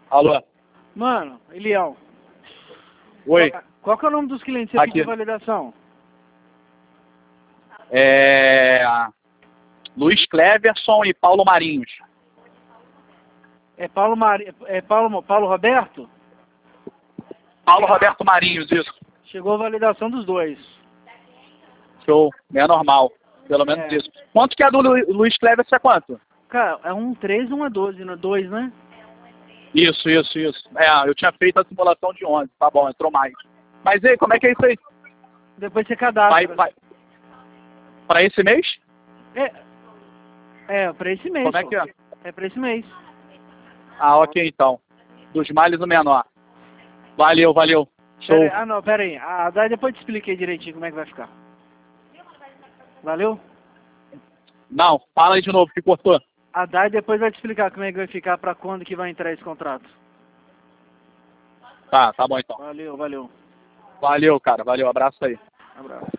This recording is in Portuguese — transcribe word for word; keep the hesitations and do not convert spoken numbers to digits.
Alô? Mano, Elião. Oi. Qual, qual que é o nome dos clientes que você Aqui. pediu validação? É... Luiz Cleverson e Paulo Marinhos. É Paulo Mari... é Paulo, Paulo Roberto? Paulo Roberto Marinhos, isso. Chegou a validação dos dois. Show. É normal. Pelo menos É. isso. Quanto que é do Lu... Luiz Cleverson é quanto? Cara, é um três, um é doze, não é dois, né? Isso, isso, isso. É, eu tinha feito a simulação de onze. Tá bom, entrou mais. Mas e aí, como é que é isso aí? Depois você cadastra. Vai, vai. Pra esse mês? É, é pra esse mês. Como é pô. que é? É pra esse mês. Ah, ok, então. Dos males o menor. Valeu, valeu. Show. Pera aí. Ah, não, pera aí. Ah, daí depois eu te expliquei direitinho como é que vai ficar. Valeu? Não, fala aí de novo, que cortou. A Dai depois vai te explicar como é que vai ficar, pra quando que vai entrar esse contrato. Tá, tá bom então. Valeu, valeu. Valeu, cara. Valeu, abraço aí. Abraço.